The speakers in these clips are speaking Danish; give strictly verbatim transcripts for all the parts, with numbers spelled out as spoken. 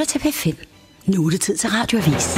lytter til P fem. Nu er det tid til Radioavis.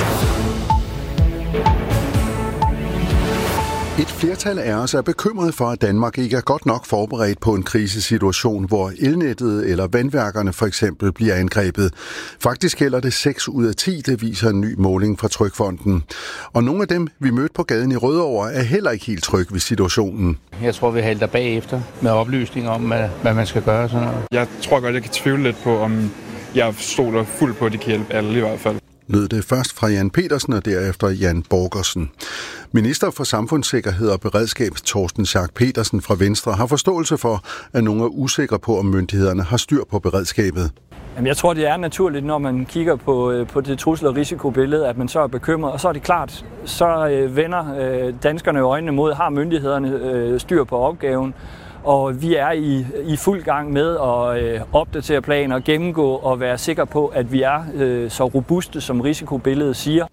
Et flertal af os er bekymret for, at Danmark ikke er godt nok forberedt på en krisesituation, hvor elnettet eller vandværkerne for eksempel bliver angrebet. Faktisk gælder det seks ud af ti, det viser en ny måling fra Trygfonden. Og nogle af dem, vi mødte på gaden i Rødovre, er heller ikke helt trygge ved situationen. Jeg tror, vi halter bagefter med oplysninger om, hvad man skal gøre. Sådan noget. Jeg tror godt, jeg kan tvivle lidt på, om jeg stoler fuldt på, at de kan hjælpe alle i hvert fald. Lød det først fra Jan Petersen og derefter Jan Borgersen. Minister for Samfundssikkerhed og Beredskab Torsten Schack Petersen fra Venstre har forståelse for, at nogle er usikre på, om myndighederne har styr på beredskabet. Jeg tror, det er naturligt, når man kigger på, på det trussel- og risikobillede, at man så er bekymret. Og så er det klart, så vender danskerne øjnene mod, har myndighederne styr på opgaven. Og vi er i, i fuld gang med at øh, opdatere planer, gennemgå og være sikre på, at vi er øh, så robuste, som risikobilledet siger.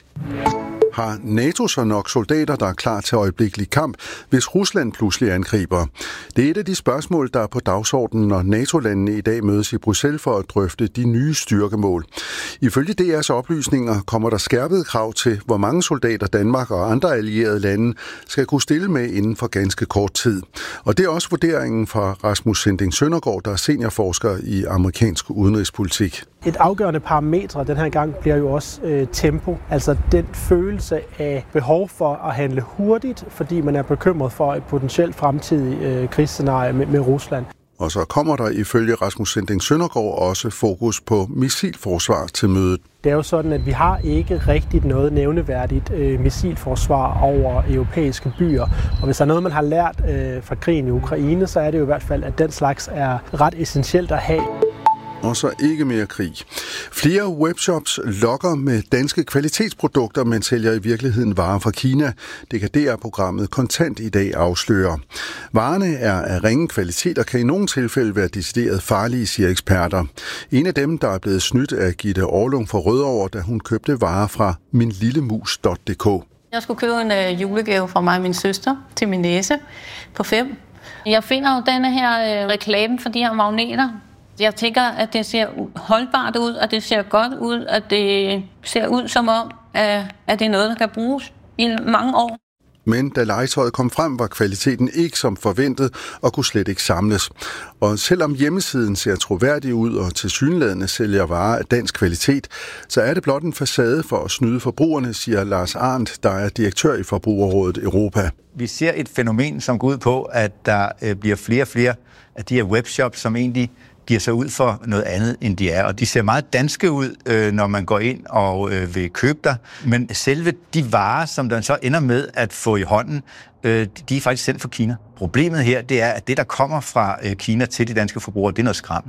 Har NATO så nok soldater, der er klar til øjeblikkelig kamp, hvis Rusland pludselig angriber? Det er et af de spørgsmål, der er på dagsordenen, når NATO-landene i dag mødes i Bruxelles for at drøfte de nye styrkemål. Ifølge D R's oplysninger kommer der skærpede krav til, hvor mange soldater Danmark og andre allierede lande skal kunne stille med inden for ganske kort tid. Og det er også vurderingen fra Rasmus Sinding Søndergaard, der er seniorforsker i amerikansk udenrigspolitik. Et afgørende parametre den her gang bliver jo også øh, tempo, altså den følelse af behov for at handle hurtigt, fordi man er bekymret for et potentielt fremtidigt øh, krigsscenarie med, med Rusland. Og så kommer der ifølge Rasmus Sinding Søndergaard også fokus på missilforsvar til mødet. Det er jo sådan, at vi har ikke rigtigt noget nævneværdigt øh, missilforsvar over europæiske byer. Og hvis der er noget, man har lært øh, fra krigen i Ukraine, så er det jo i hvert fald, at den slags er ret essentielt at have. Og så ikke mere krig. Flere webshops lokker med danske kvalitetsprodukter, men sælger i virkeligheden varer fra Kina. Det kan D R-programmet Kontant i dag afsløre. Varerne er af ringe kvalitet og kan i nogle tilfælde være decideret farlige, siger eksperter. En af dem, der er blevet snydt, er Gitte Orlung fra Rødovre, da hun købte varer fra min lille mus punktum d k. Jeg skulle købe en øh, julegave fra mig og min søster til min næse på fem. Jeg finder jo denne her øh, reklame for de her magneter. Jeg tænker, at det ser holdbart ud, og det ser godt ud, og det ser ud som om, at det er noget, der kan bruges i mange år. Men da legetøjet kom frem, var kvaliteten ikke som forventet og kunne slet ikke samles. Og selvom hjemmesiden ser troværdig ud og tilsyneladende sælger varer af dansk kvalitet, så er det blot en facade for at snyde forbrugerne, siger Lars Arndt, der er direktør i Forbrugerrådet Europa. Vi ser et fænomen, som går ud på, at der bliver flere og flere af de her webshops, som egentlig giver sig ud for noget andet, end de er. Og de ser meget danske ud, øh, når man går ind og øh, vil købe der. Men selve de varer, som der så ender med at få i hånden, øh, de er faktisk sendt fra Kina. Problemet her, det er, at det, der kommer fra øh, Kina til de danske forbrugere, det er noget skram.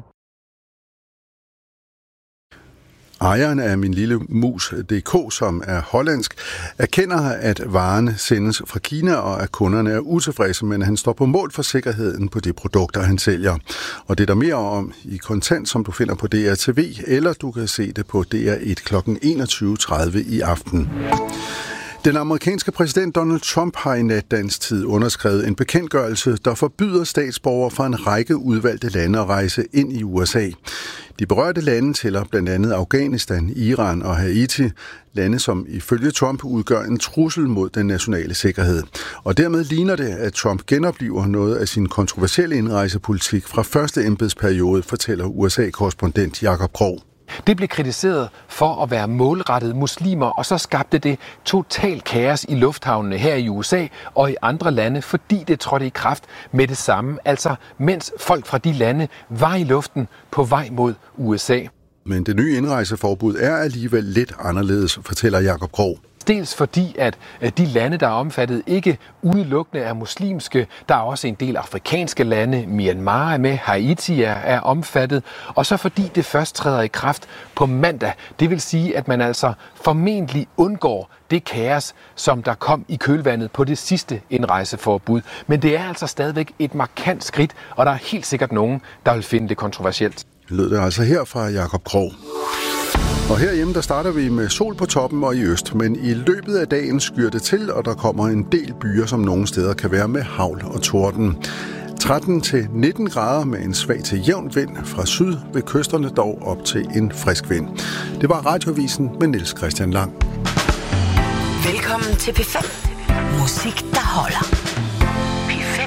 Ejeren af min lille mus punktum d k, som er hollandsk, erkender, at varerne sendes fra Kina, og at kunderne er utilfredse, men han står på mål for sikkerheden på de produkter, han sælger. Og det er der mere om i Kontant, som du finder på D R T V, eller du kan se det på D R et klokken enogtyve tredive i aften. Den amerikanske præsident Donald Trump har i nat dansk tid underskrevet en bekendtgørelse, der forbyder statsborgere fra en række udvalgte lande at rejse ind i U S A. De berørte lande tæller blandt andet Afghanistan, Iran og Haiti, lande som ifølge Trump udgør en trussel mod den nationale sikkerhed. Og dermed ligner det, at Trump genopliver noget af sin kontroversielle indrejsepolitik fra første embedsperiode, fortæller U S A-korrespondent Jakob Krog. Det blev kritiseret for at være målrettet muslimer, og så skabte det total kaos i lufthavnene her i U S A og i andre lande, fordi det trådte i kraft med det samme, altså mens folk fra de lande var i luften på vej mod U S A. Men det nye indrejseforbud er alligevel lidt anderledes, fortæller Jakob Krog. Dels fordi, at de lande, der er omfattet, ikke udelukkende er muslimske. Der er også en del afrikanske lande. Myanmar er med, Haiti er, er omfattet. Og så fordi det først træder i kraft på mandag. Det vil sige, at man altså formentlig undgår det kaos, som der kom i kølvandet på det sidste indrejseforbud. Men det er altså stadigvæk et markant skridt, og der er helt sikkert nogen, der vil finde det kontroversielt. Lød det altså her fra Jakob Krog. Og herhjemme der starter vi med sol på toppen og i øst, men i løbet af dagen skyr det til, og der kommer en del byer, som nogle steder kan være med hagl og torden. tretten til nitten grader med en svag til jævn vind fra syd, ved kysterne dog op til en frisk vind. Det var Radioavisen med Niels Christian Lang. Velkommen til P fem. Musik, der holder. P fem.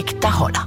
musik, der holder.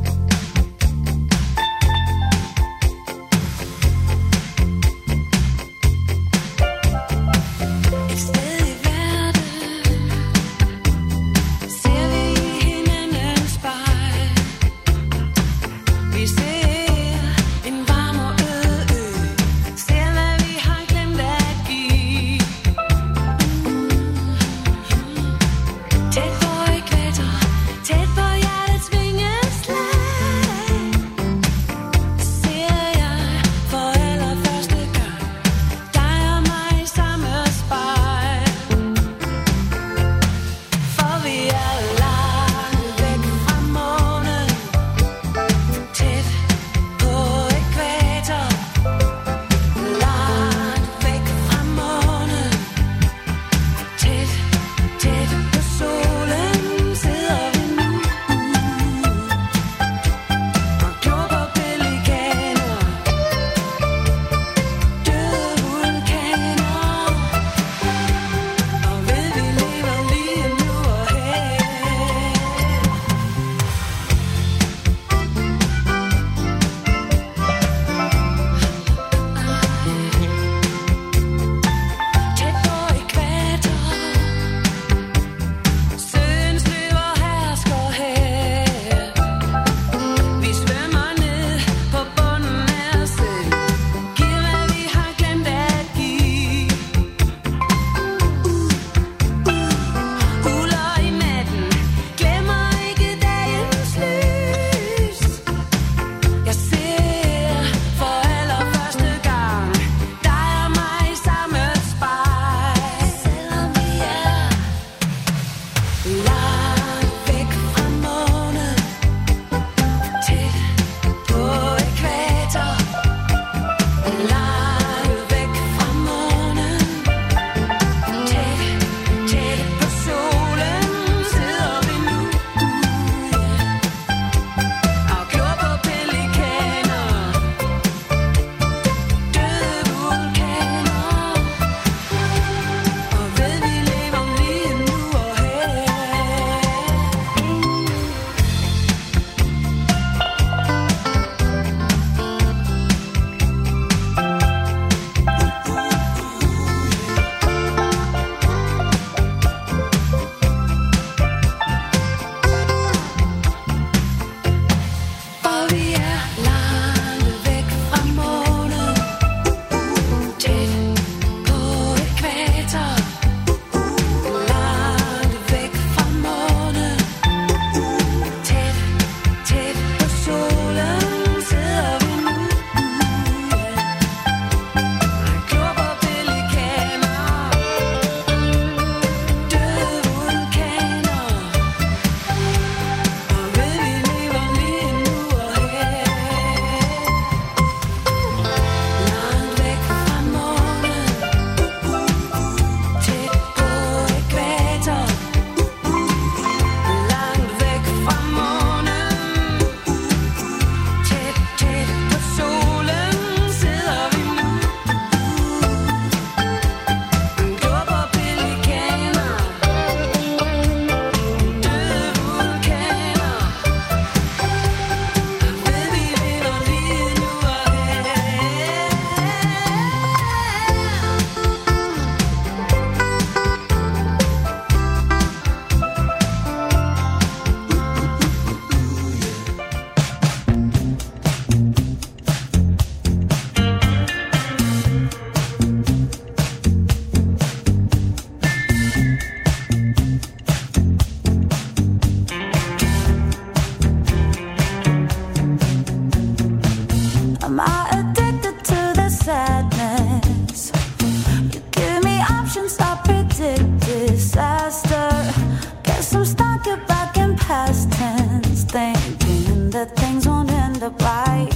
that things won't end up right.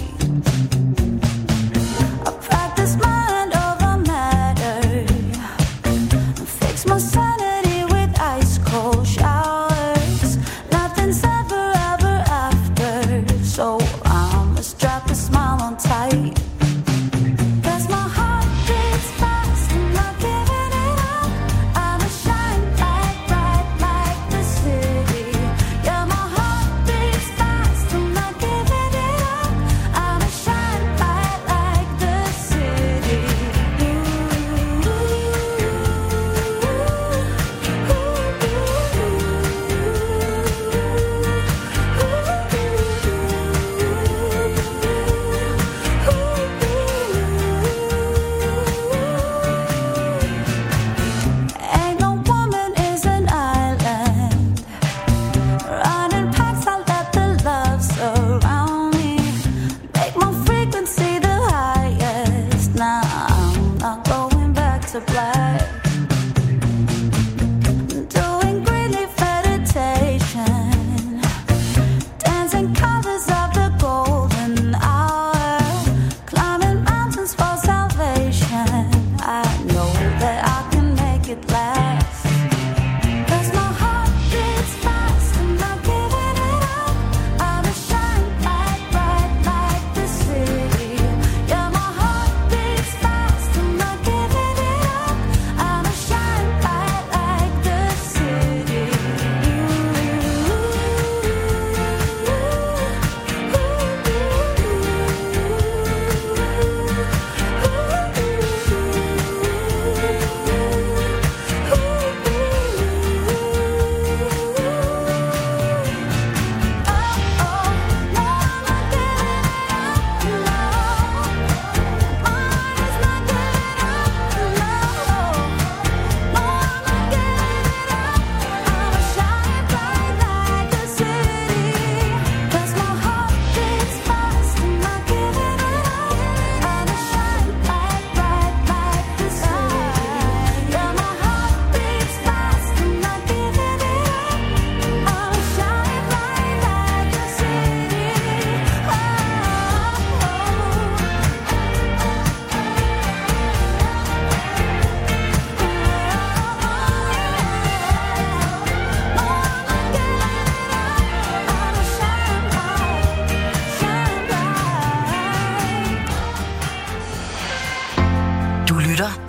I practice mind over matter, fix my sanity with ice cold showers. Nothing's ever ever after, so I'ma strap a smile on tight.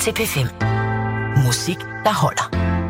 til P fem. Musik, der holder.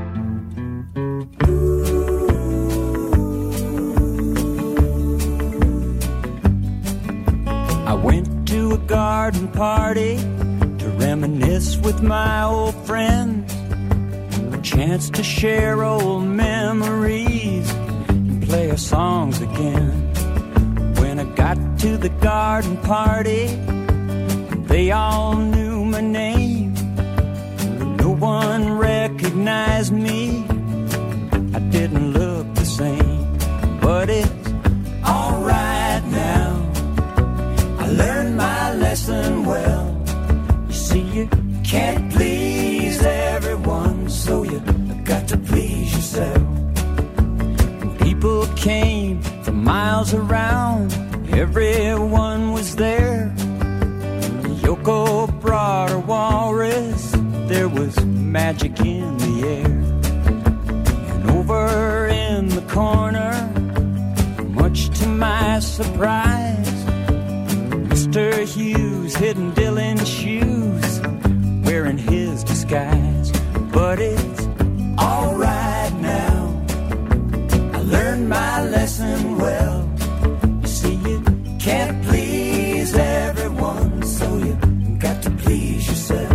I went to a garden party to reminisce with my old friends. A chance to share old memories and play our songs again. When I got to the garden party, they all knew my name. No one recognized me. I didn't look the same, but it's all right now. I learned my lesson well. You see, you can't please everyone, so you got to please yourself. And people came from miles around, everyone was there. Yoko brought her walrus, there was magic in the air. And over in the corner, much to my surprise, Mister Hughes hidden Dylan's shoes, wearing his disguise. But it's all right now. I learned my lesson well. You see, you can't please everyone, so you got to please yourself.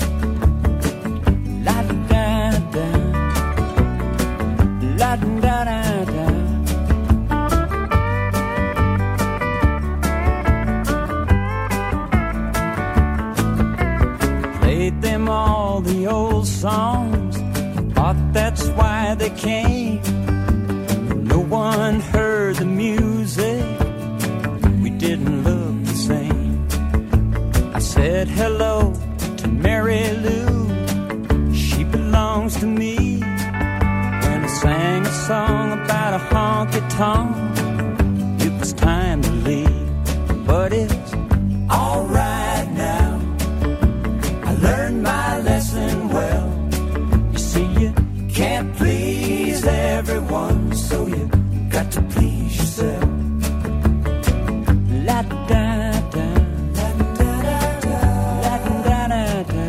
La da da, la da da da. Played them all the old songs, thought that's why they came. No one heard the music, we didn't look the same. I said hello to Mary Lou, she belongs to me. When I sang a song about a honky-tonk, it was time to leave. But it's all right now. I learned my lesson well. You see, you can't please everyone, so you got to please yourself. La da da, la da da da, la da da da.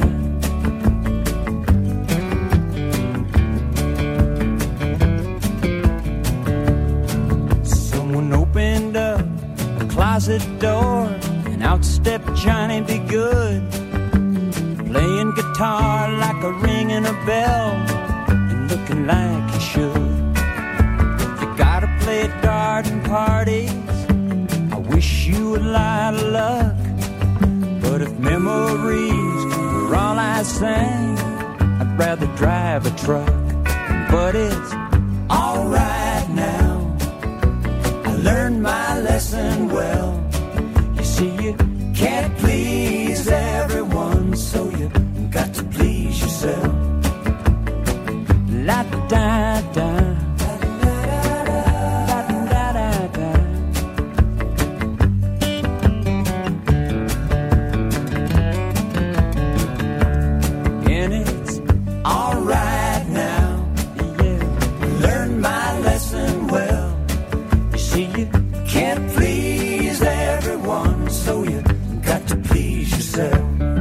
Someone opened up a closet door, and out stepped Johnny Be Good, playing guitar like a ringing a bell, and looking like he should. You gotta play at garden parties, I wish you a lot of luck. But if memories were all I sang, I'd rather drive a truck. But it's all right now. I learned my lesson well. You see, you can't please everyone, so you got to please yourself. La da da, la da da da. And it's all right now, yeah. Learned my lesson well. You see, you can't please everyone, so you got to please yourself.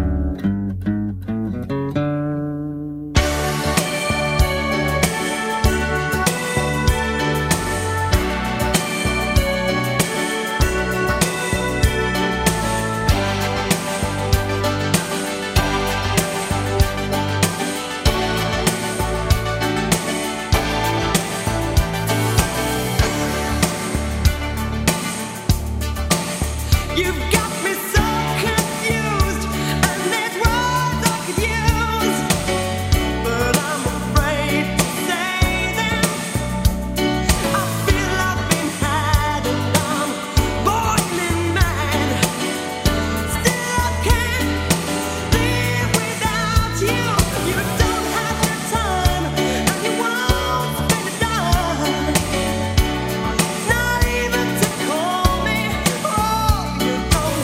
You've got me so confused, and there's words I could use, but I'm afraid to say them. I feel I've been had, and I'm boiling mad. Still I can't live without you. You don't have the time, and you won't spend a dime, not even to call me. Oh, you don't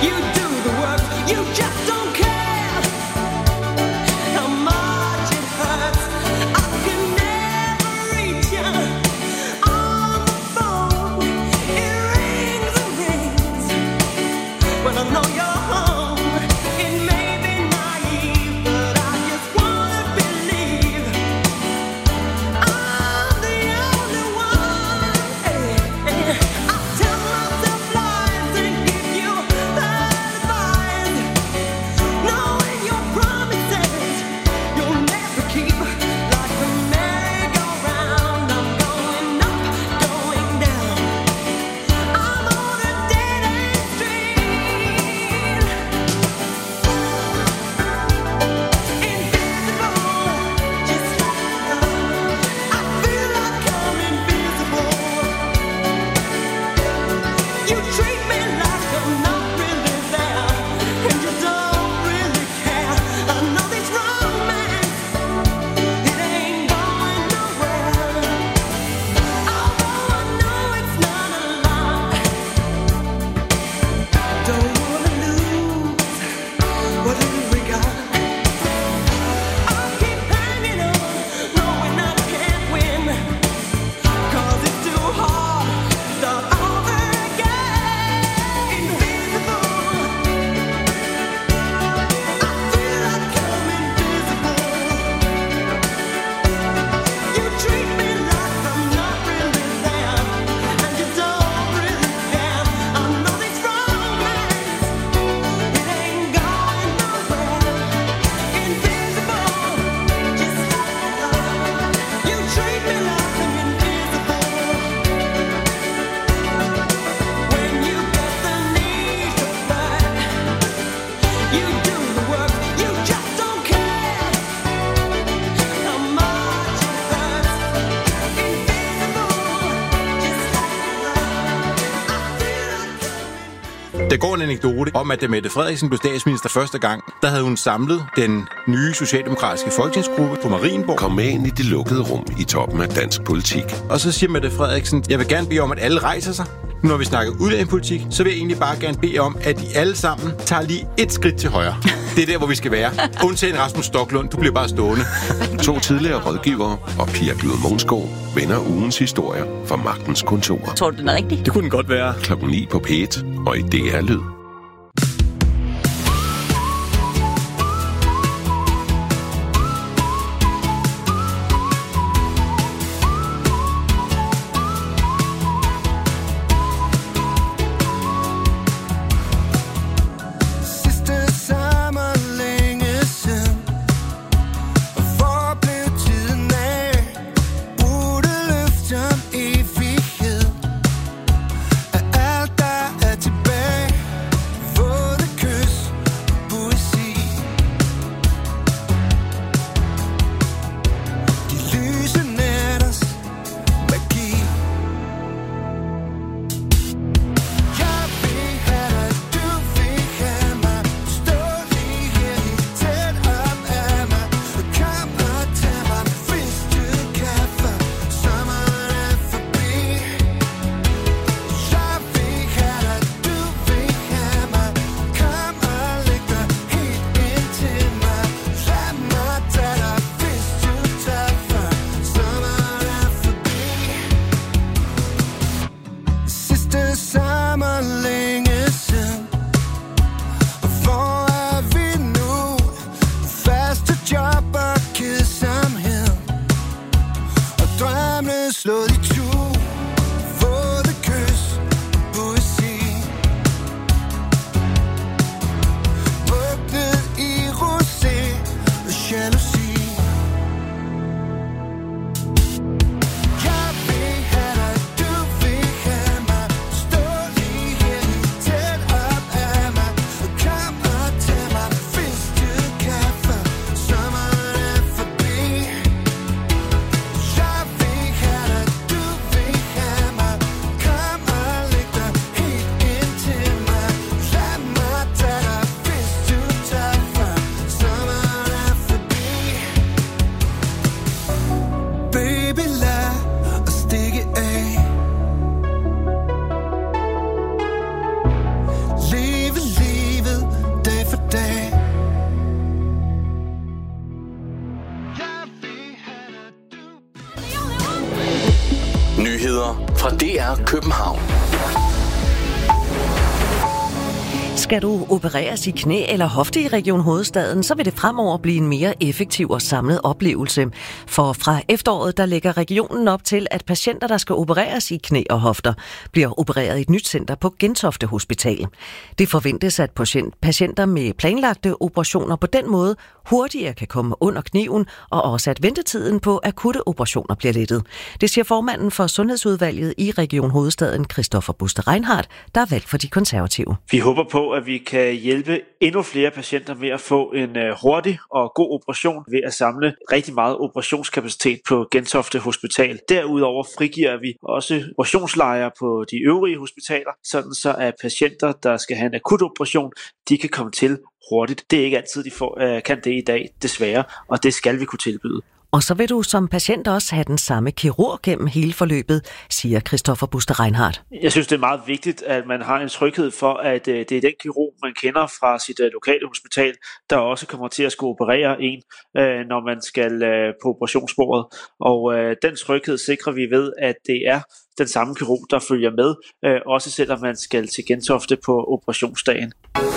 You do the work, you just don't care how much it hurts. I can never reach you on the phone. It rings and rings when I know you're home. It may be naive, but I just wanna believe I'm the only one. Hey, hey. I tell myself lies and give you bad advice, knowing your promises you'll never keep. Like the merry-go-round, I'm going up, going down. I'm on a dead-end street. Invisible, just like love. I feel like I'm invisible. You treat me like I'm not really there, and you don't really care. I know this romance, it ain't going nowhere. Although I know it's not a lie, don't wanna lose what little we got. I'll keep hanging on, knowing I can't win, 'cause it's too hard to start over again. Invisible, I feel like I'm invisible. You treat me like I'm not really there, and you don't really care. I know this romance, it ain't going nowhere. Invisible, just like love. You treat me like I'm invisible. When you get the need to fight, you do the work, you just don't care how much it hurts. Invisible, just like love. I feel like Der går en anekdote om, at da Mette Frederiksen blev statsminister første gang, der havde hun samlet den nye socialdemokratiske folketingsgruppe på Marienborg. Kom med ind i det lukkede rum i toppen af dansk politik. Og så siger Mette Frederiksen, jeg vil gerne bede om, at alle rejser sig. Nu når vi snakker udlændingepolitik, så vil jeg egentlig bare gerne bede om, at I alle sammen tager lige et skridt til højre. Det er der, hvor vi skal være. Undtagen Rasmus Stoklund, du bliver bare stående. To tidligere rådgivere og Pia Glud Mogenskov vender ugens historier fra Magtens Kontor. Tror du, den er rigtig? Det kunne den godt være. Klokken ni på P et og i D R Lyd. Sidste sommer længe siden, og hvor blev tiden af? Brudte løfter om evighed, er alt der er tilbage. fra D R København. Skal du opereres i knæ eller hofte i Region Hovedstaden, så vil det fremover blive en mere effektiv og samlet oplevelse. For fra efteråret, der lægger regionen op til, at patienter, der skal opereres i knæ og hofter, bliver opereret i et nyt center på Gentofte Hospital. Det forventes, at patienter med planlagte operationer på den måde hurtigere kan komme under kniven, og også at ventetiden på akutte operationer bliver lettet. Det siger formanden for Sundhedsudvalget i Region Hovedstaden, Christoffer Buster Reinhardt, der er valgt for de konservative. Vi håber på, at vi kan hjælpe endnu flere patienter med at få en hurtig og god operation ved at samle rigtig meget operationskapacitet på Gentofte Hospital. Derudover frigiver vi også operationslejre på de øvrige hospitaler, sådan så at patienter, der skal have en akut operation, de kan komme til hurtigt. Det er ikke altid, de får, kan det i dag, desværre, og det skal vi kunne tilbyde. Og så vil du som patient også have den samme kirurg gennem hele forløbet, siger Christoffer Buster Reinhardt. Jeg synes, det er meget vigtigt, at man har en tryghed for, at det er den kirurg, man kender fra sit lokale hospital, der også kommer til at skulle operere en, når man skal på operationsbordet. Og den tryghed sikrer vi ved, at det er den samme kirurg, der følger med, også selvom man skal til Gentofte på operationsdagen.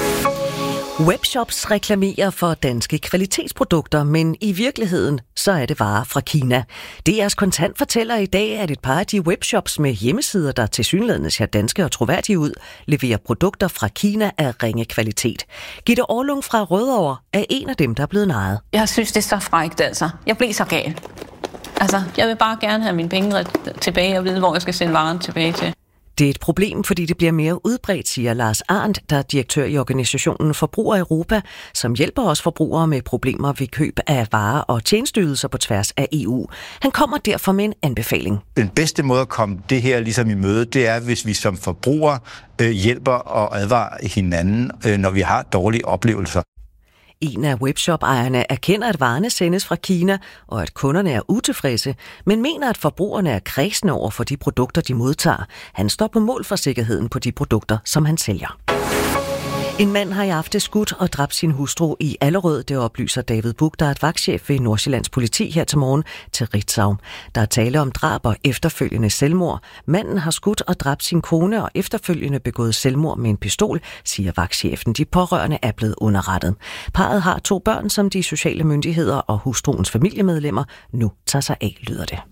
Webshops reklamerer for danske kvalitetsprodukter, men i virkeligheden så er det varer fra Kina. D R's Kontant fortæller i dag, at et par af de webshops med hjemmesider, der tilsyneladende ser danske og troværdige ud, leverer produkter fra Kina af ringe kvalitet. Gitte Orlung fra Rødovre er en af dem, der er blevet narret. Jeg synes, det er så frækt, altså. Jeg blev så gal. Altså, jeg vil bare gerne have mine penge tilbage og vide, hvor jeg skal sende varen tilbage til. Det er et problem, fordi det bliver mere udbredt, siger Lars Arndt, der er direktør i organisationen Forbruger Europa, som hjælper os forbrugere med problemer ved køb af varer og tjenesteydelser på tværs af E U. Han kommer derfor med en anbefaling. Den bedste måde at komme det her ligesom i møde, det er, hvis vi som forbrugere øh, hjælper og advarer hinanden, øh, når vi har dårlige oplevelser. En af webshop-ejerne erkender, at varerne sendes fra Kina, og at kunderne er utilfredse, men mener, at forbrugerne er kredsende over for de produkter, de modtager. Han står på mål for sikkerheden på de produkter, som han sælger. En mand har i aften skudt og dræbt sin hustru i Allerød, det oplyser David Buch, der er vagtchef ved Nordsjællands politi her til morgen til Ritzau. Der er tale om drab og efterfølgende selvmord. Manden har skudt og dræbt sin kone og efterfølgende begået selvmord med en pistol, siger vagtchefen. De pårørende er blevet underrettet. Parret har to børn, som de sociale myndigheder og hustruens familiemedlemmer nu tager sig af, lyder det.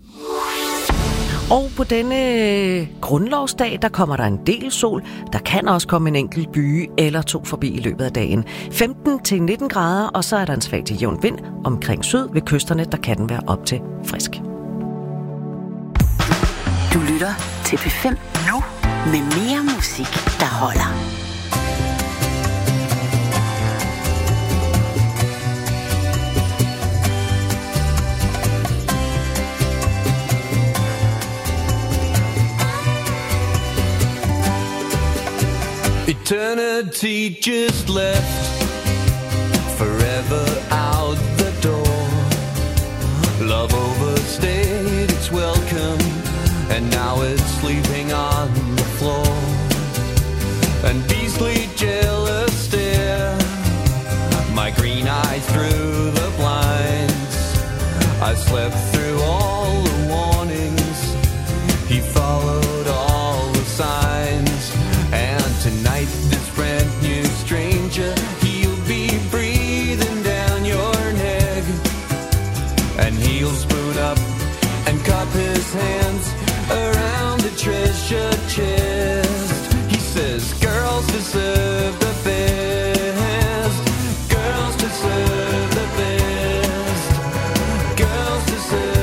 Og på denne grundlovsdag, der kommer der en del sol. Der kan også komme en enkelt byge eller to forbi i løbet af dagen. femten til nitten grader, og så er der en svag til jævn vind. Omkring syd ved kysterne, der kan den være op til frisk. Du lytter til P fem nu med mere musik, der holder. Eternity just left, forever out the door. Love overstayed its welcome, and now it's sleeping on the floor. And beastly jealous stare, my green eyes through the blinds. I slept through all the warnings, he followed all the signs. And tonight, this brand new stranger, he'll be breathing down your neck. And he'll spoon up and cup his hands around the treasure chest. He says, girls deserve the best. Girls deserve the best. Girls deserve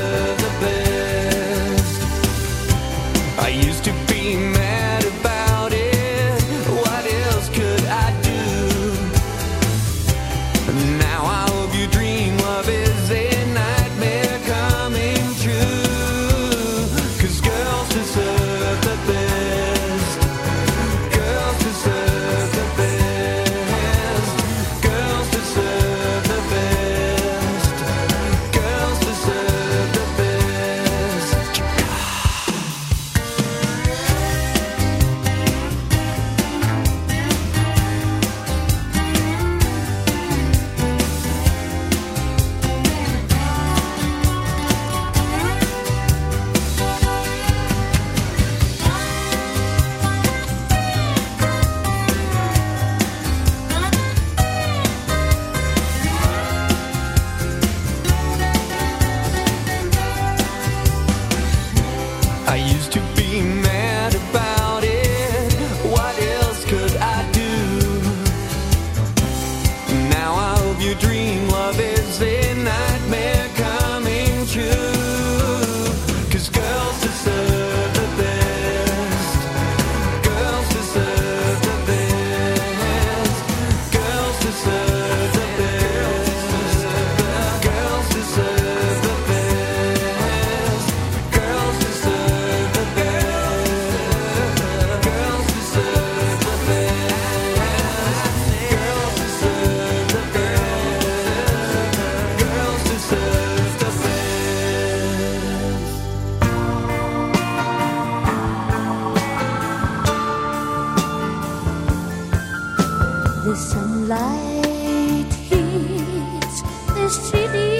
The sunlight hits the city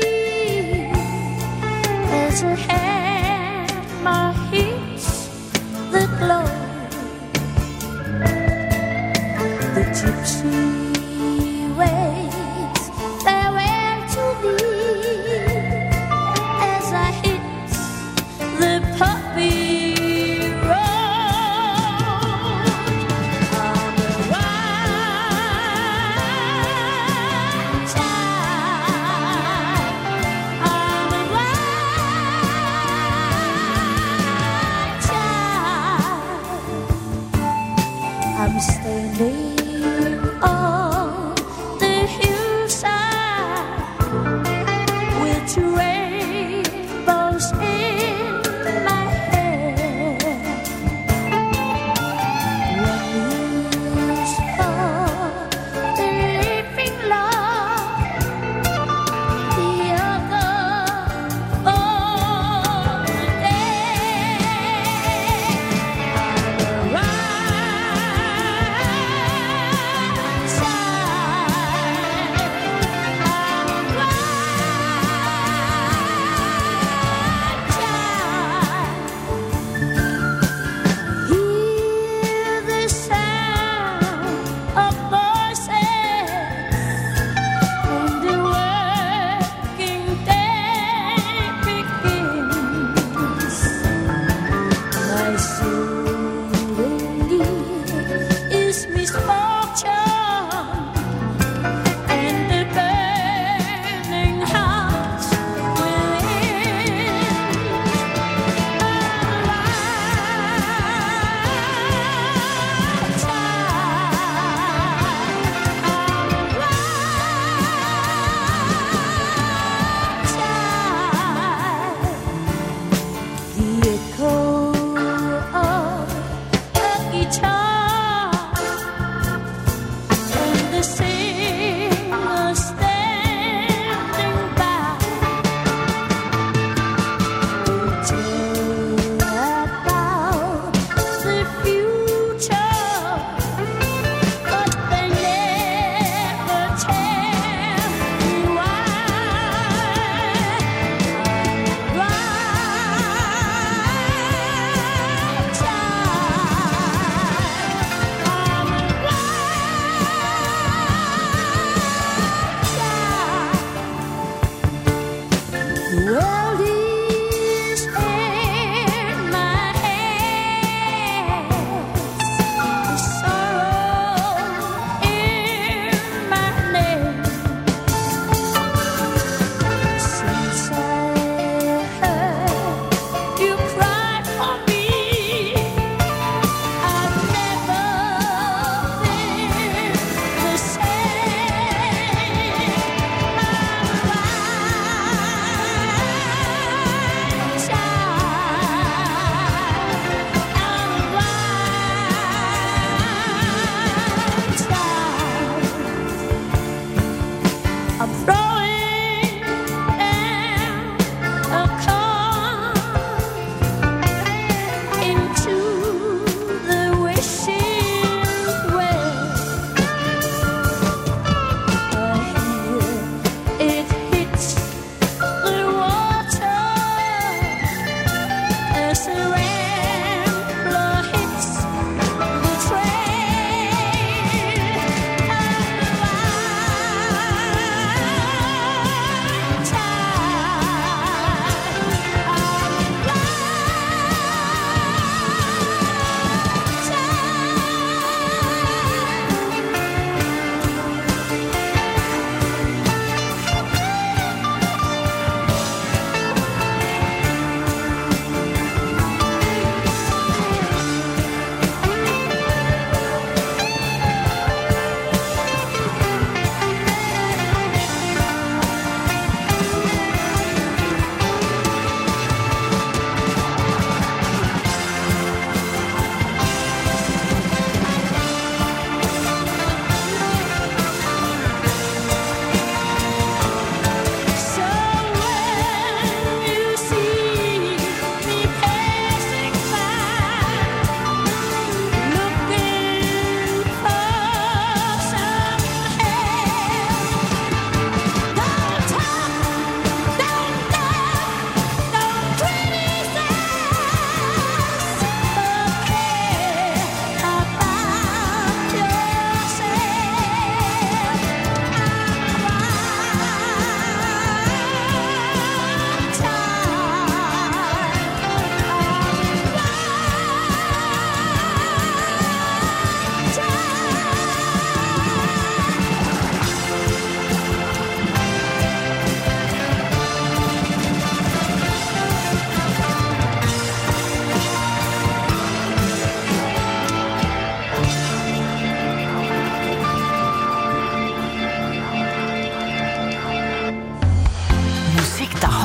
as a hammer hits the glow. The gypsy waves farewell to me as I hit the poppy road. I'm a wild child. I'm a wild child. I'm standing on the hillside with two rainbows in my hair. One is for the living Lord, the other for the dead. I'm a wild hear the sound of voices when the working day begins. My soul indeed is misfortune, and the burning heart within. The echo of a guitar and the singer standing by tell about the future, but they never tell me why. Wild child, I'm a wild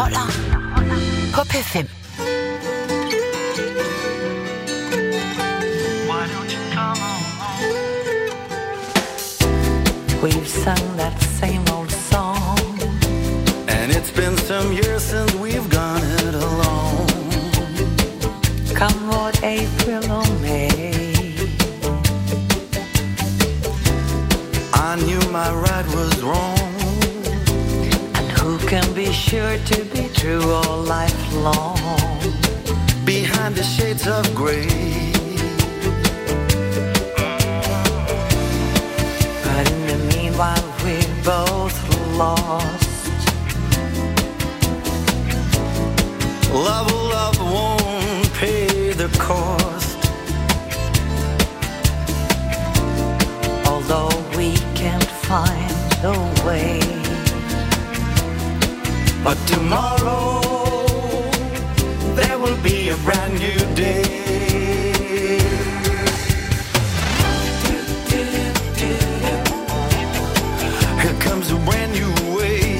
holder på P fem. We've sung that same old song, and it's been some years since we've gone it alone. Come what April or May, I knew my right was wrong, and who can be sure to be true all life long? Behind the shades of grey, while we're both lost, love, love won't pay the cost. Although we can't find a way, but tomorrow there will be a brand new day. Comes a brand new way.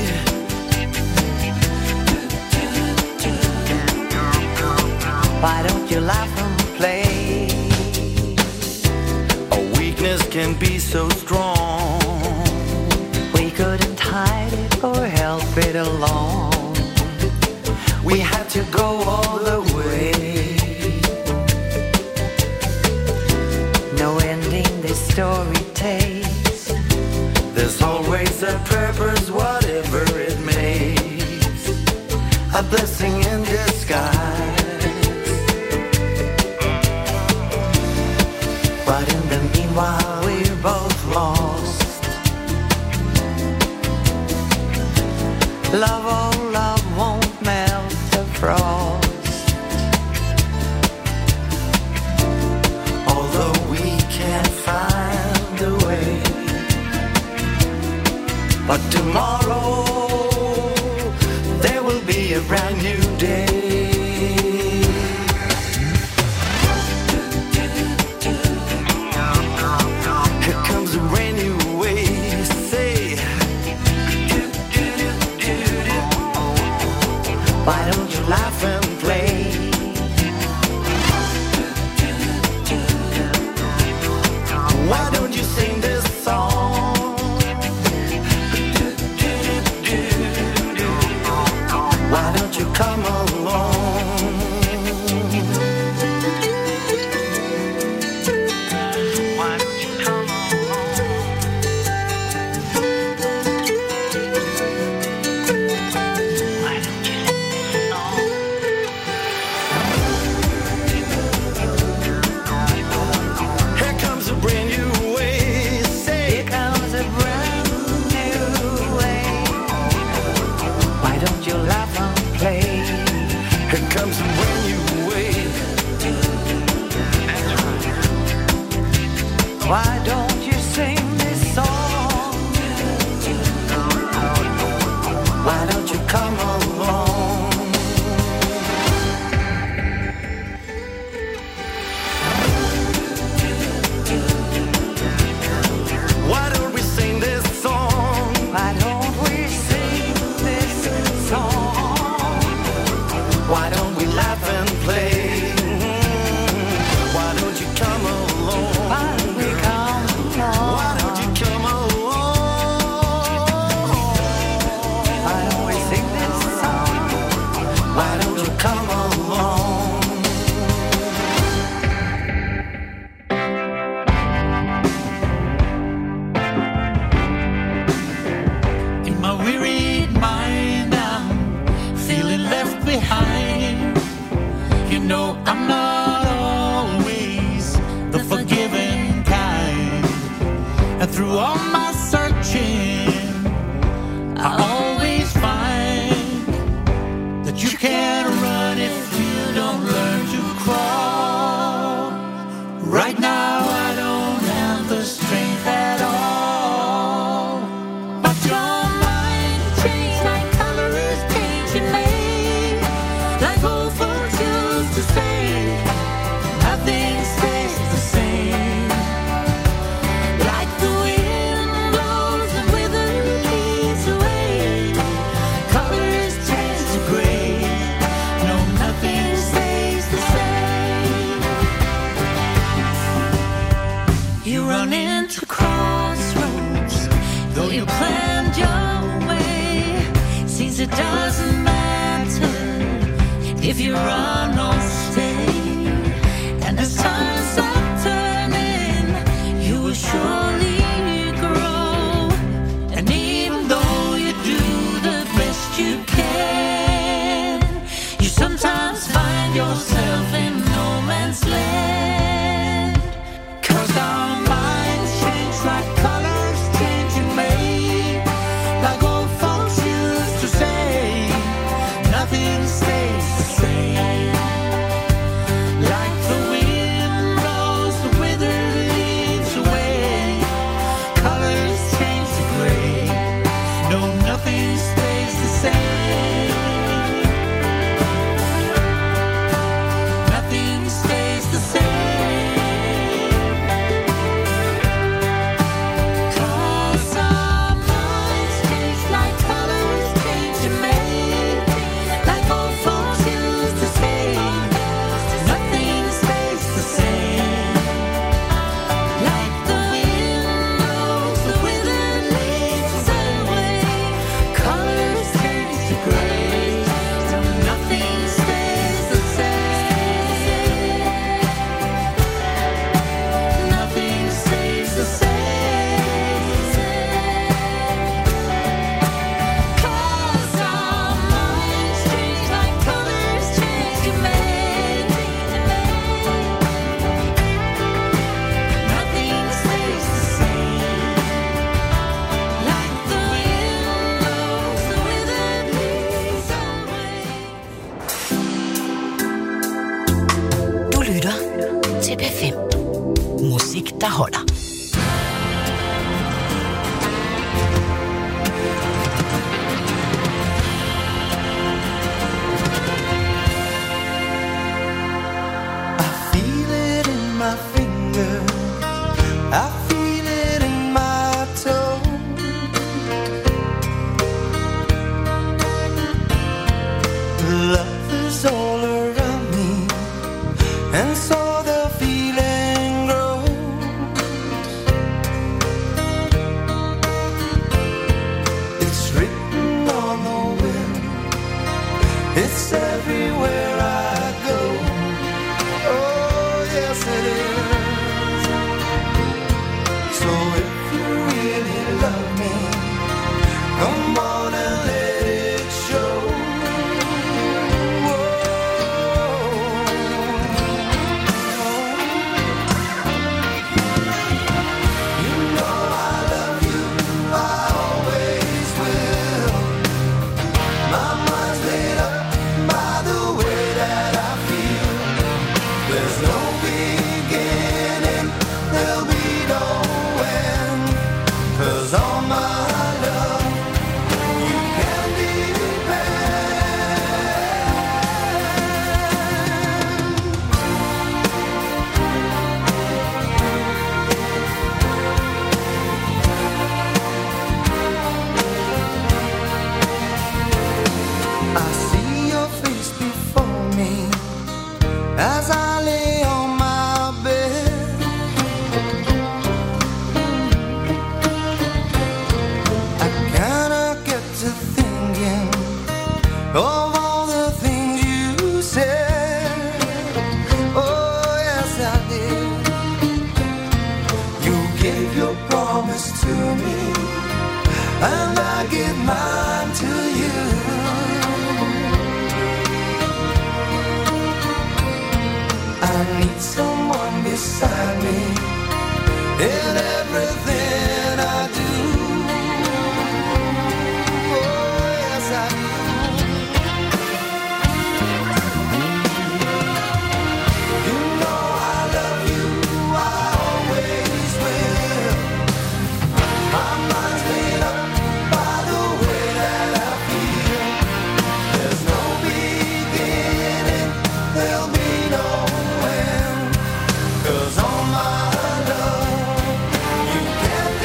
Why don't you laugh and play? A weakness can be so strong, we couldn't hide it or help it along. We had to go all the way. No ending this story takes. There's always a purpose, whatever it makes. A blessing in disguise. But in the meanwhile, we're both lost. Love, oh love, won't melt the frost. Although we can't find a way, but tomorrow there will be a brand new day. Here comes a brand new way. Say, why don't you laugh and play? Why don't you sing this song? Why don't you come along? Why don't you come along? Why don't you sing this song? Here comes a brand new way. Say, here comes a brand new way. Why don't you laugh and play? Here comes a brand new way. Why don't you sing this song? Why don't you come along? Why don't we sing this song? Why don't we sing this song? Why don't we laugh and play? Why don't you come along? Why don't we come along? Why don't you come along? Why don't we sing this song? Why don't you come along? In my wearied mind, I'm feeling left behind. You know I'm not always the forgiving kind, and through all my searching, I always find that you can't run if you don't learn to crawl. Right now I don't have the strength at all, but your mind changed like colors changing me, like old folks used to say, nothing stays the same. Like the wind blows the withered leaves away, if you run or stay. And as time stops turning, you will surely grow. And even though you do the best you can, you sometimes find yourself in no man's land. 'Cause our minds change like colors changing made. Like old folks used to say, nothing stays the same. Like the wind blows the withered leaves away. Colors change to gray. No, nothing stays the same. Nothing stays the same. 'Cause our minds change like colors changing made. Like old folks used to say, nothing stays the same. Like the wind blows the withered leaves away. Colors change to gray. So nothing stays the same. Nothing stays the same. 'Cause our minds change like colors changing made. Nothing stays the same. Like the wind blows the withered leaves away. Du lytter til P fem. Musik, der holder. Feel it in my finger, I feel it in my toe. Love is all around me, and so the feeling grows. It's written on the wind, it's everywhere I go. Oh, yes it is. So if you really love me, come on and let it show. You know I love you, I always will. My mind's made up by the way that I feel. There's no beginning, there'll be no end. 'Cause all my love, you can depend. I see your face before me as I lay on my bed. I kinda get to thinking of all the things you said. Oh, yes, I did. You gave your promise to me, and I give mine to you. I need someone beside me in everything I do. Oh, yes, I do. You know I love you, I always will. My mind's made up by the way that I feel. There's no beginning, there'll be no end. 'Cause all my love, you can't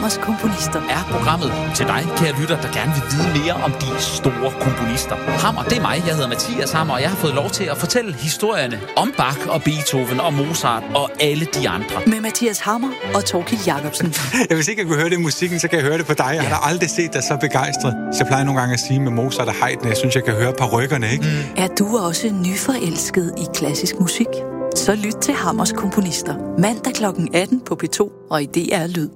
Hammers Komponister. Er programmet til dig, kære lytter, der gerne vil vide mere om de store komponister. Hammer, det er mig. Jeg hedder Mathias Hammer, og jeg har fået lov til at fortælle historierne om Bach og Beethoven og Mozart og alle de andre. Med Mathias Hammer og Thorkild Jacobsen. Ja, hvis ikke jeg kunne høre det i musikken, så kan jeg høre det på dig. Jeg har da aldrig set dig så begejstret. Så jeg plejer nogle gange at sige med Mozart og Haydn, jeg synes, jeg kan høre parykkerne, ikke? Mm. Er du også nyforelsket i klassisk musik? Så lyt til Hammers Komponister. Mandag klokken atten på P to og i D R Lyd.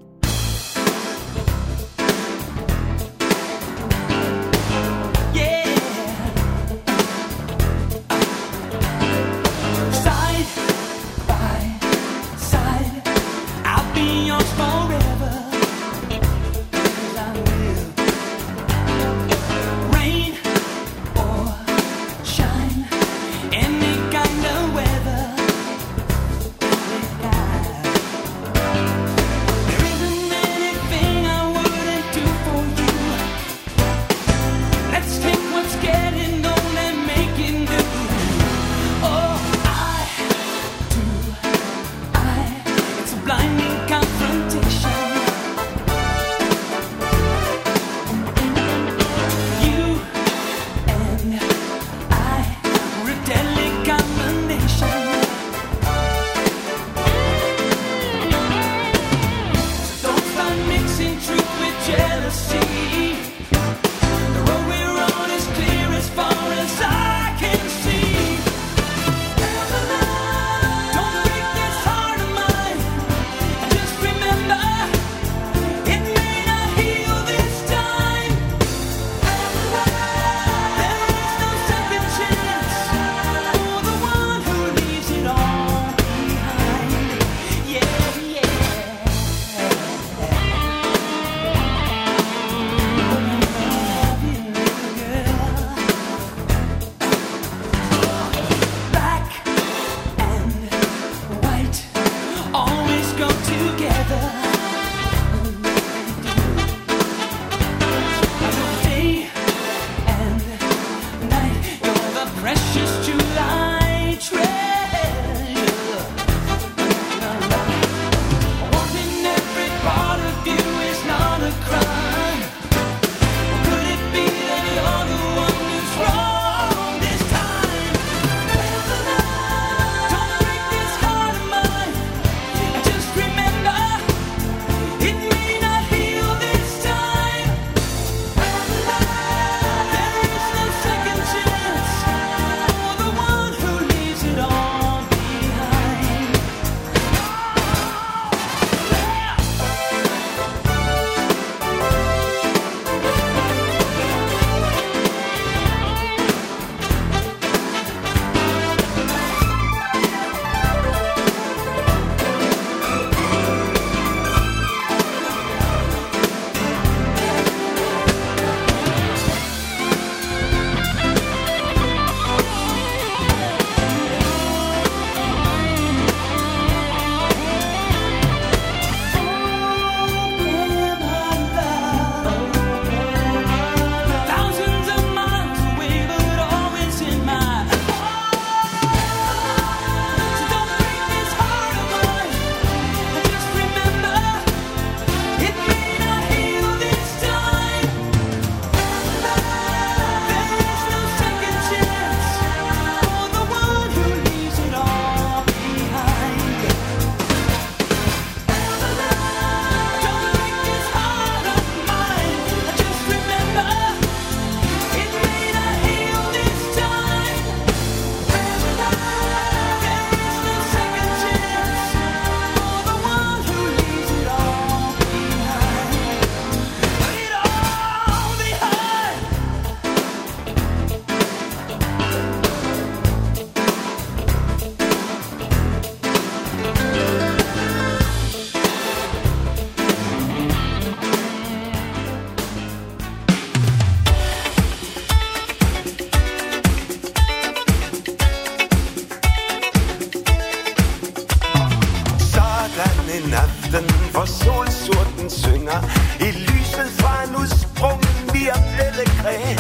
hvor solsorten synger i lyset fra en udsprungen mirabellegræn.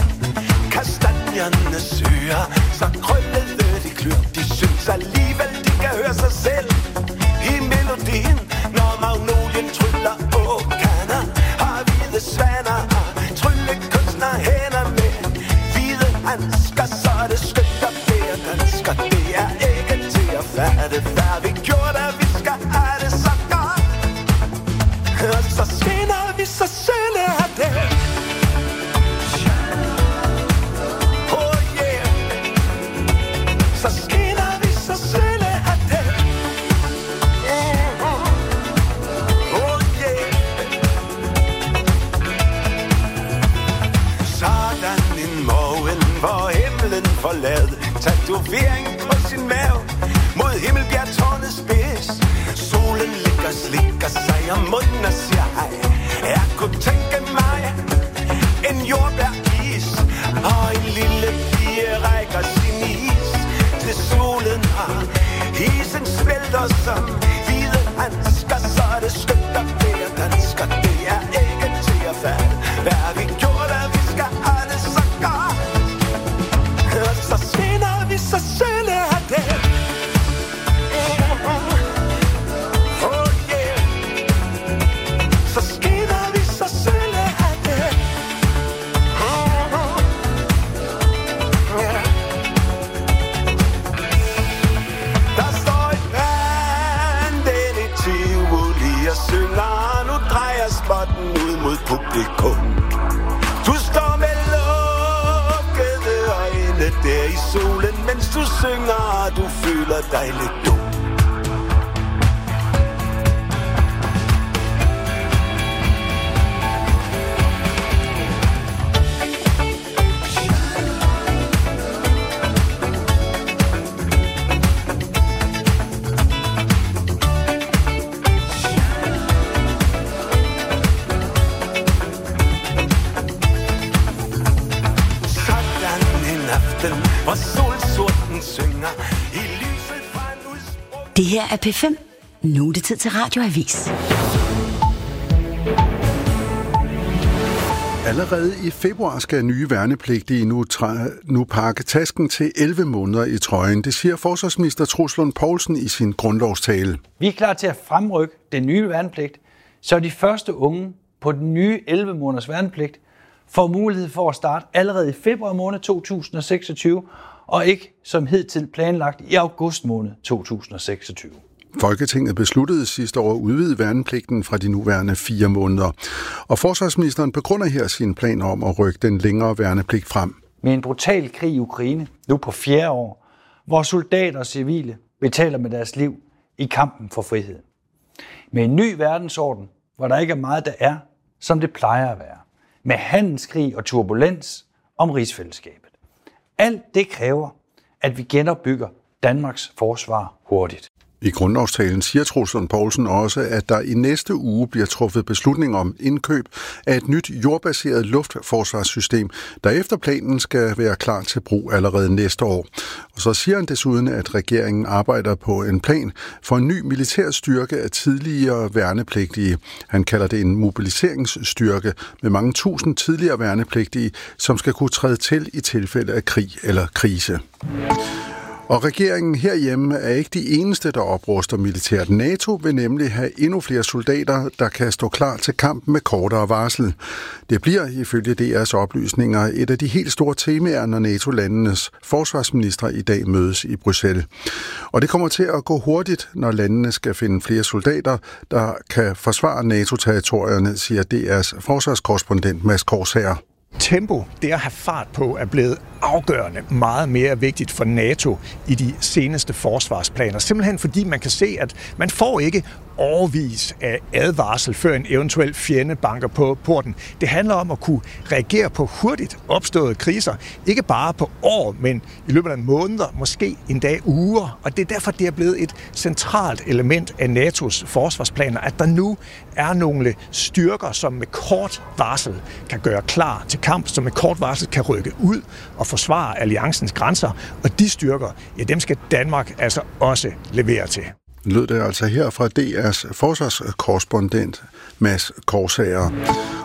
Kastanjerne søger, så krøllede de kløb. De synes alligevel, de kan høre sig selv i melodien, når magnolien tryller. Åh, kan handsker, så er det skønt at være dansker. Det er ikke til at fatte, hvad vi gjorde, da vi skal have det så godt. Og så skinner vi så sølle af det. Oh yeah. Så skinner vi så sølle af det. Oh yeah. Sådan en morgen, hvor himlen forlad, tatovering på sin mave, mod himmelbjergtårnets spids. Solen ligger, slikker sig om munden og siger hej. Jeg kunne tænke mig en jordbæris, og en lille pige rækker sin is til solen, og isen smelter som hvide handsker. Så er det skønt at være dansker. Det er ikke til at fatte, hvad vi gjorde, da vi skal have det så godt. Og så skinner vi så sølle af det. Oh yeah. Så skinner vi så sølle af det. Yeah. Der står et band i Tivoli og synger, nu drejer spotten ud mod publikum. Du står med lukkede øjne der i solen, mens du synger, og du føler dig lidt dum. Hvor solsorten synger i lyset fra en udsprung. Det her er P fem. Nu er det tid til Radioavis. Allerede i februar skal nye værnepligtige nu, træ- nu pakke tasken til elleve måneder i trøjen. Det siger forsvarsminister Troels Lund Poulsen i sin grundlovstale. Vi er klar til at fremrykke den nye værnepligt, så de første unge på den nye elleve måneders værnepligt får mulighed for at starte allerede i februar måned to tusind og seksogtyve, og ikke som hidtil planlagt i august måned to tusind og seksogtyve. Folketinget besluttede sidste år at udvide værnepligten fra de nuværende fire måneder. Og forsvarsministeren begrunder her sin plan om at rykke den længere værnepligt frem. Med en brutal krig i Ukraine, nu på fjerde år, hvor soldater og civile betaler med deres liv i kampen for frihed. Med en ny verdensorden, hvor der ikke er meget, der er, som det plejer at være. Med handelskrig og turbulens om rigsfællesskabet. Alt det kræver, at vi genopbygger Danmarks forsvar hurtigt. I grundlovstalen siger Troels Lund Poulsen også, at der i næste uge bliver truffet beslutning om indkøb af et nyt jordbaseret luftforsvarssystem, der efter planen skal være klar til brug allerede næste år. Og så siger han desuden, at regeringen arbejder på en plan for en ny militær styrke af tidligere værnepligtige. Han kalder det en mobiliseringsstyrke med mange tusind tidligere værnepligtige, som skal kunne træde til i tilfælde af krig eller krise. Og regeringen herhjemme er ikke de eneste, der opruster militært. NATO vil nemlig have endnu flere soldater, der kan stå klar til kampen med kortere varsel. Det bliver ifølge D R's oplysninger et af de helt store temaer, når NATO-landenes forsvarsministre i dag mødes i Bruxelles. Og det kommer til at gå hurtigt, når landene skal finde flere soldater, der kan forsvare NATO-territorierne, siger D R's forsvarskorrespondent Mads Korsager. Tempo, det at have fart på, er blevet afgørende meget mere vigtigt for NATO i de seneste forsvarsplaner. Simpelthen fordi man kan se, at man får ikke årevis af advarsel, før en eventuel fjende banker på porten. Det handler om at kunne reagere på hurtigt opståede kriser. Ikke bare på år, men i løbet af måneder, måske endda uger. Og det er derfor, det er blevet et centralt element af NATO's forsvarsplaner, at der nu er nogle styrker, som med kort varsel kan gøre klar til kamp, som med kort varsel kan rykke ud og forsvare alliancens grænser. Og de styrker, ja, dem skal Danmark altså også levere til. Lød det altså her fra D R's forsvarskorrespondent Mads Korsager.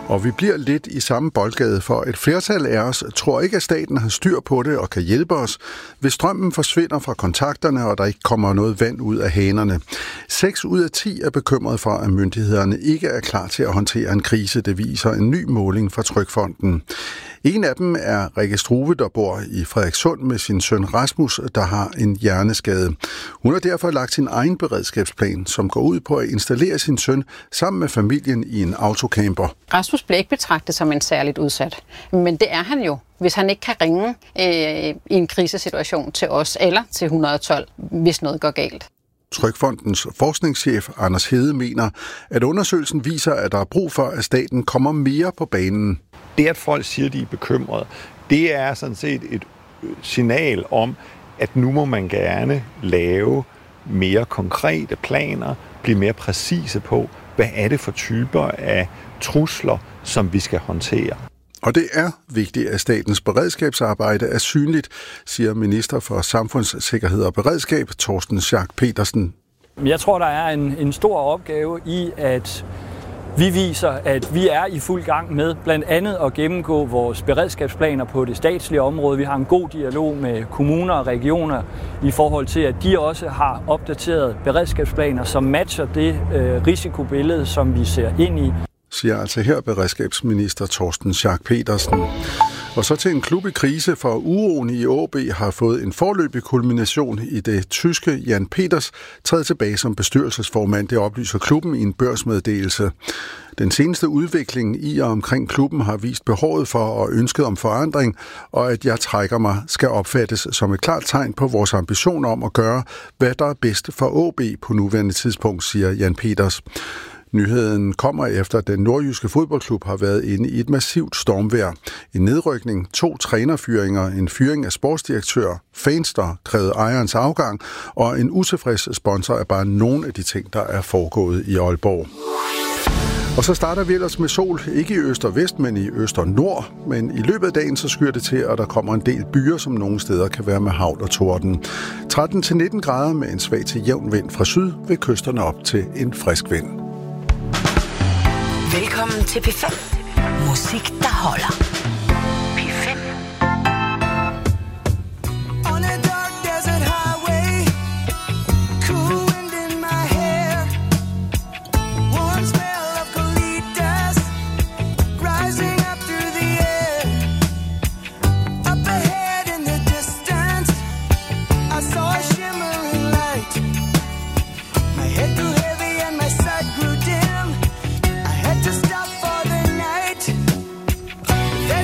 Og vi bliver lidt i samme boldgade, for et flertal af os tror ikke, at staten har styr på det og kan hjælpe os, hvis strømmen forsvinder fra kontakterne, og der ikke kommer noget vand ud af hanerne. seks ud af ti er bekymret for, at myndighederne ikke er klar til at håndtere en krise. Det viser en ny måling fra Trygfonden. En af dem er Rikke Struve, der bor i Frederikssund med sin søn Rasmus, der har en hjerneskade. Hun har derfor lagt sin egen beredskabsplan, som går ud på at installere sin søn sammen med familien i en autocamper. Rasmus bliver ikke betragtet som en særligt udsat, men det er han jo, hvis han ikke kan ringe øh, i en krisesituation til os eller til et hundrede og tolv, hvis noget går galt. Trygfondens forskningschef Anders Hede mener, at undersøgelsen viser, at der er brug for, at staten kommer mere på banen. Det, at folk siger, at de er bekymrede, det er sådan set et signal om, at nu må man gerne lave mere konkrete planer, blive mere præcise på, hvad er det for typer af trusler, som vi skal håndtere. Og det er vigtigt, at statens beredskabsarbejde er synligt, siger minister for Samfundssikkerhed og Beredskab, Torsten Schack Petersen. Jeg tror, der er en, en stor opgave i, at vi viser, at vi er i fuld gang med blandt andet at gennemgå vores beredskabsplaner på det statslige område. Vi har en god dialog med kommuner og regioner i forhold til, at de også har opdateret beredskabsplaner, som matcher det øh, risikobillede, som vi ser ind i. Siger altså her beredskabsminister Torsten Schack Petersen. Og så til en klub i krise, for uroen i A B har fået en forløbig kulmination i det tyske Jan Peters træder tilbage som bestyrelsesformand. Det oplyser klubben i en børsmeddelelse. Den seneste udvikling i og omkring klubben har vist behovet for og ønsket om forandring, og at jeg trækker mig skal opfattes som et klart tegn på vores ambition om at gøre, hvad der er bedst for A B på nuværende tidspunkt, siger Jan Peters. Nyheden kommer efter, at den nordjyske fodboldklub har været inde i et massivt stormvejr. En nedrykning, to trænerfyringer, en fyring af sportsdirektør, fans, der krævede ejerens afgang, og en utilfreds sponsor er bare nogle af de ting, der er foregået i Aalborg. Og så starter vi ellers med sol, ikke i øst og vest, men i øst og nord. Men i løbet af dagen så skyr det til, og der kommer en del byer, som nogle steder kan være med hagl og torden. tretten til nitten grader med en svag til jævn vind fra syd, ved kysterne op til en frisk vind. Velkommen til P fem. Musik, der holder. P fem. On a dark desert highway, cool wind in my hair, warm smell of colitas rising up through the air. Up ahead in the distance, I saw a shimmering light. My head grew heavy and my sight grew dim. To stop for the night.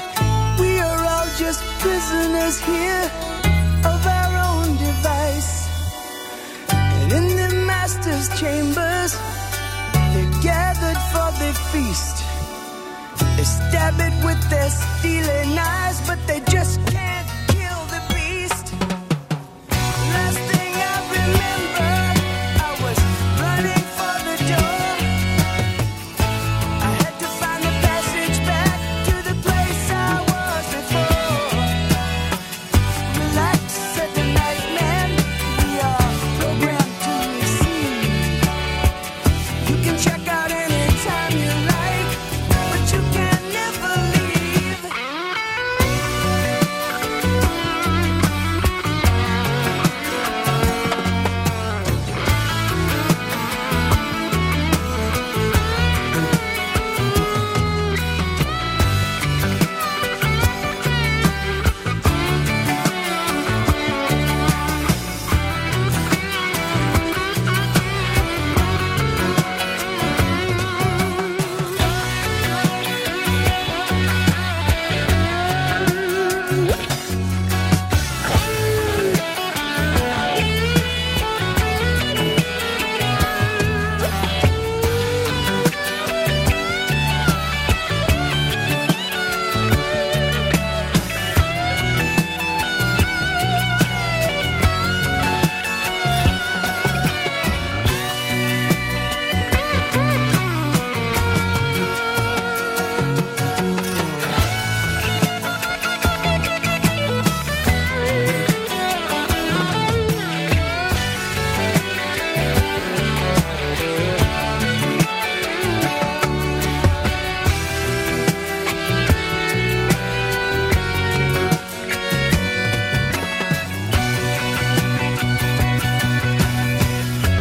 We are all just prisoners here of our own device. And in the master's chambers, they're gathered for the feast. They stab it with their steely knives, but they just can't